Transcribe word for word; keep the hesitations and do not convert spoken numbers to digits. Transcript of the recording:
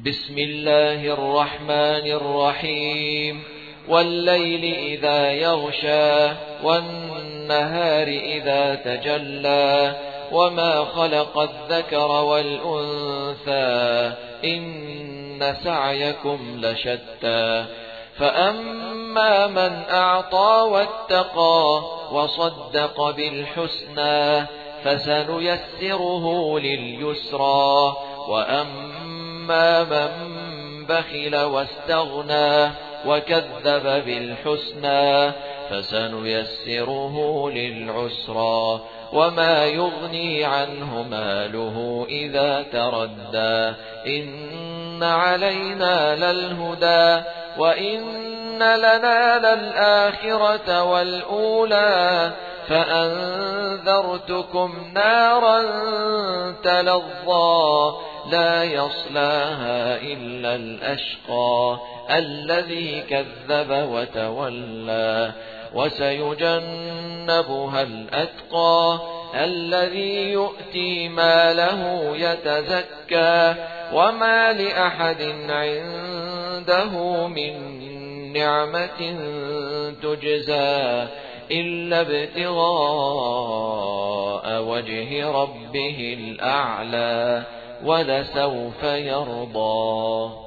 بسم الله الرحمن الرحيم والليل إذا يغشى والنهار إذا تجلى وما خلق الذكر والأنثى إن سعيكم لشتى فأما من أعطى واتقى وصدق بالحسنى فسنيسره لليسرى وأما من بخل واستغنى وكذب بالحسنى فسنيسره للعسرى وما يغني عنه ماله إذا تردى إن علينا للهدى وإن لنا للآخرة والأولى فأنذرتكم نارا تلظى لا يصلاها إلا الأشقى الذي كذب وتولى وسيجنبها الأتقى الذي يؤتي ماله يتزكى وما لأحد عنده من نعمة تجزى إلا ابتغاء وجه ربه الأعلى ولسوف يرضى.